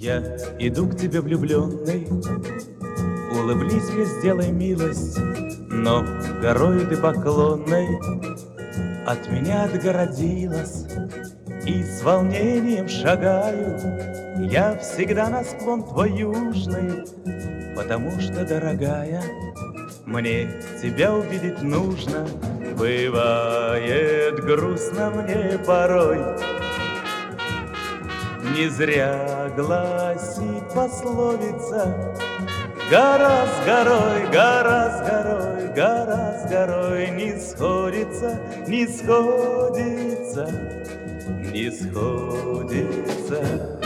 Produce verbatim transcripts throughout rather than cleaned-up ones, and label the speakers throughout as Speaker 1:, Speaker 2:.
Speaker 1: Я иду к тебе влюбленный, улыбнись мне, сделай милость, но горою ты поклонной от меня отгородилась, и с волнением шагаю я всегда на склон твой южный, потому что, дорогая, мне тебя увидеть нужно. Бывает грустно мне порой, не зря гласит пословица: гора с горой, гора с горой, гора с горой не сходится, не сходится, не сходится.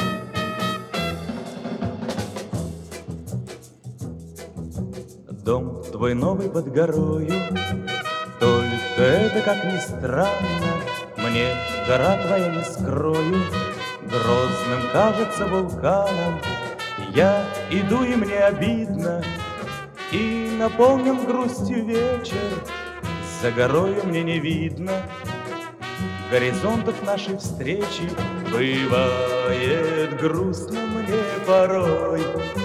Speaker 1: Дом твой новый под горою, только это, как ни странно, мне гора твоя, не скрою, грозным кажется вулканом. Я иду, и мне обидно, и наполнен грустью вечер. За горою мне не видно горизонтов нашей встречи. Бывает грустно мне порой,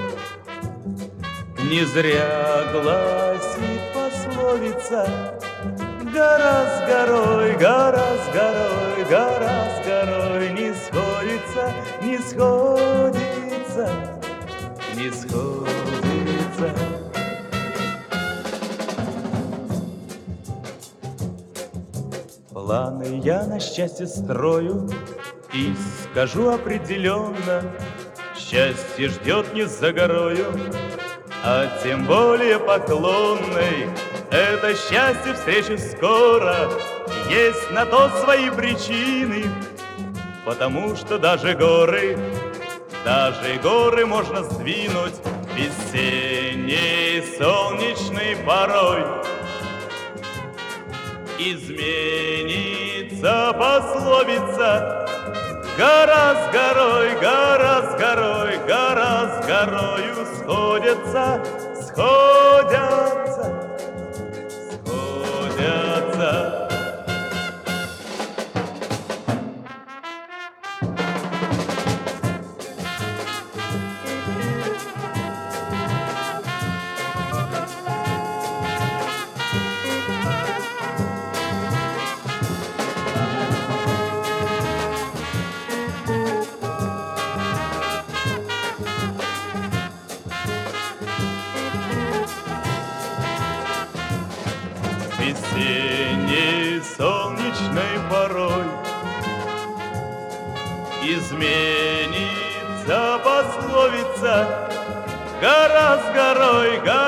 Speaker 1: не зря гласит пословица: гора с горой, гора с горой, гора с горой не сходится, не сходится, не сходится. Планы я на счастье строю и скажу определенно: счастье ждет не за горою, а тем более поклонной. Это счастье встречи скоро, есть на то свои причины, потому что даже горы, даже горы можно сдвинуть весенней солнечной порой. Изменится пословица: гора с горой, гора с горой, гора с горою сходятся, сходятся, сходятся. Весенней солнечной порой изменится пословица: гора с горой, гора